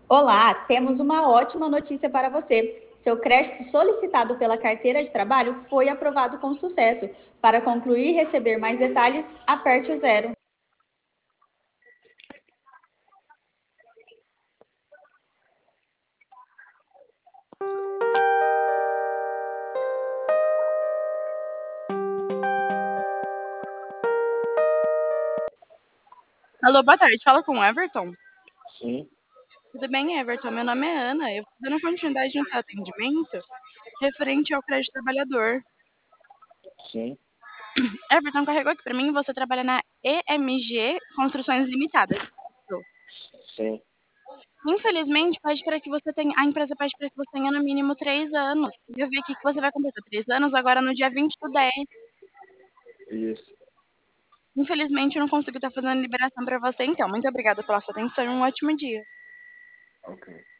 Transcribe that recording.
Olá, temos uma ótima notícia para você. Seu crédito solicitado pela carteira de trabalho foi aprovado com sucesso. Para concluir e receber mais detalhes, aperte o zero. Alô, boa tarde. Fala com o Everton. Sim, Tudo bem, Everton? Meu nome é Ana. Eu estou dando continuidade no seu atendimento referente ao crédito trabalhador. sim, Everton carregou aqui para mim. Você trabalha na EMG Construções Limitadas. Isso. sim. Infelizmente, pede para que você tenha, a empresa pede para que você tenha no mínimo 3 anos. E eu vi aqui que você vai completar 3 anos agora no dia 20/10. Isso. Infelizmente, eu não consigo estar fazendo liberação para você, então. Muito obrigada pela sua atenção e um ótimo dia. Ok.